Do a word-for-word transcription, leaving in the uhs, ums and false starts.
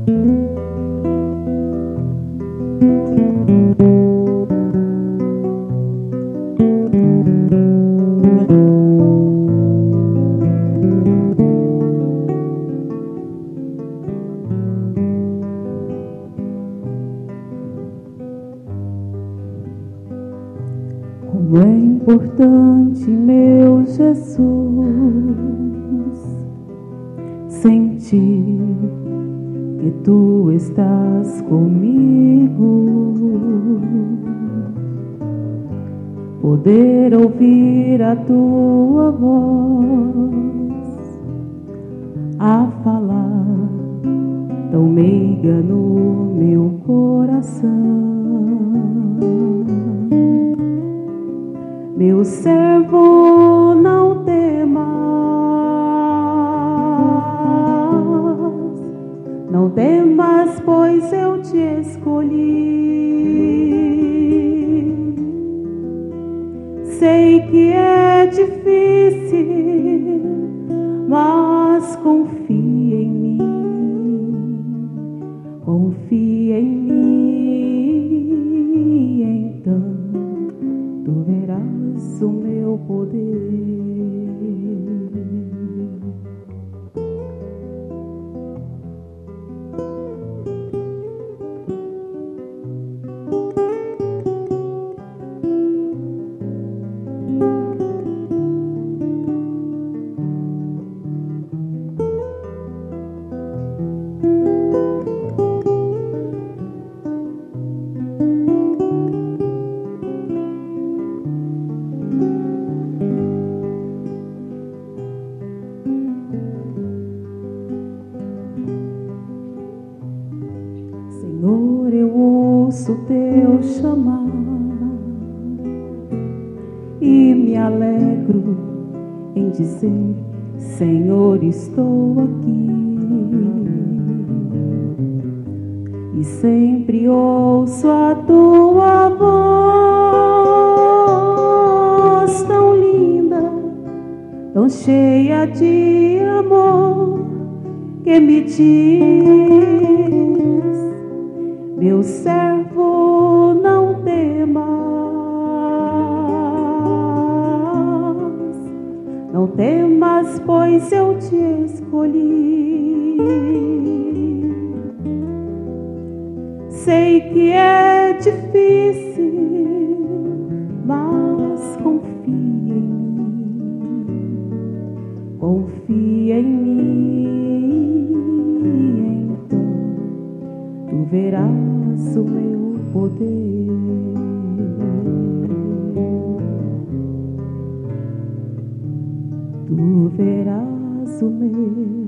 Como é importante, meu Jesus, sentir que Tu estás comigo, poder ouvir a Tua voz a falar tão meiga no meu coração. Meu servo, não temas, não temas, pois eu te escolhi. Sei que é difícil, mas confia em mim, confia em mim, então Tu verás o meu poder. Senhor, eu ouço Teu chamar e me alegro em dizer: Senhor, estou aqui. E sempre ouço a Tua voz tão linda, tão cheia de amor, que me diz: meu servo, não temas, não temas, pois eu te escolhi. Sei que é difícil, mas confia em mim, confia em mim, então Tu verás o meu poder. Tu verás o meu